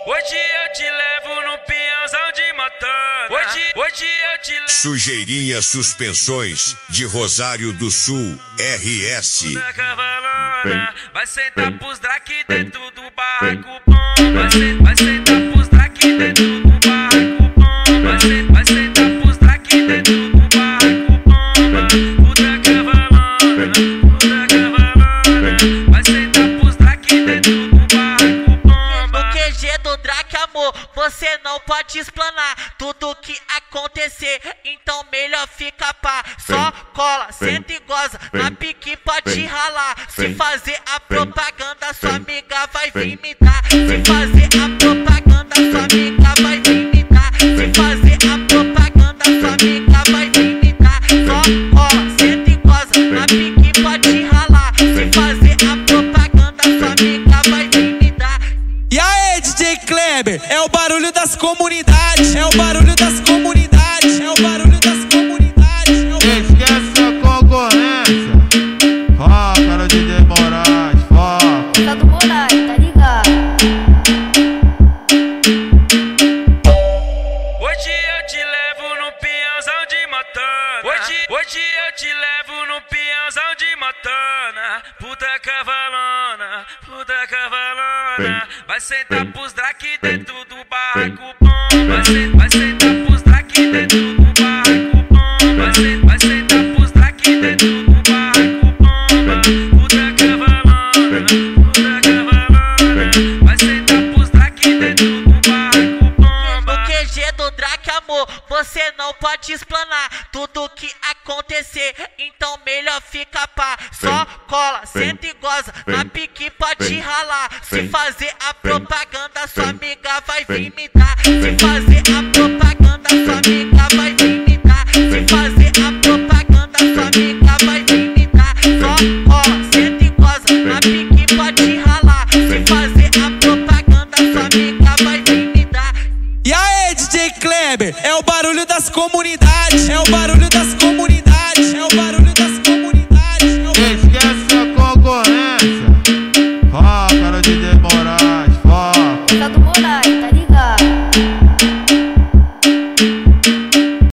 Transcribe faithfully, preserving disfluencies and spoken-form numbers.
Hoje eu te levo no peãozão de Matana. Hoje, hoje eu te levo. Sujeirinha Suspensões de Rosário do Sul, R S. Da cavalona, vai sentar pros drake dentro do barraco bom. Vai, sen, vai sentar pros drake dentro do barraco bom. Vai, sen, vai sentar pros drake dentro do barraco bom. Puta cavalona, puta cavalona, vai sentar pros drake dentro do barraco bom. No Q G do Drake, amor, você não pode explanar tudo que acontecer, então melhor fica pá. Só cola, senta e goza, na pique pode ralar. Se fazer a propaganda, sua amiga vai vir me dar. Se fazer a propaganda, sua amiga vai vir me dar. Se fazer a propaganda, sua amiga vai vir me dar. Só cola, senta e goza, na pique pode ralar. Se fazer a propaganda, sua amiga vai vir me dar. E aí, D J Kleber, é o barulho das comunidades, é o barulho das comunidades, é o barulho das comunidades. É o barulho... Esquece a concorrência. Foca, D J Moraes, foca. Tá do Moraes, tá ligado? Hoje eu te levo no peãozão de Matana. Hoje, hoje eu te levo no peãozão de Matana. Puta cavalona, puta cavalona, vai sentar pros drake dentro do barraco bom. Vai, sen, vai sentar pros drake dentro do barraco bom. Vai, sen, vai sentar pros drake dentro do barraco bom. Puta cavalona, puta cavalona, vai sentar pros drake dentro do barraco bom. No Q G do Drake, amor, você não pode explanar tudo que acontecer, então melhor fica pá. Só cola, senta e goza, na pique pode ralar. Se fazer a propaganda, sua amiga vai vir me dar. Se fazer a propaganda, sua amiga vai vir me dar. Se fazer a propaganda, sua amiga vai vir me dar. Só cola, senta e goza, na pique pode ralar. Se fazer a propaganda, sua amiga vai vir me dar. E aí, D J Kleber, é o barulho das comunidades, é o barulho das comunidades, é o barulho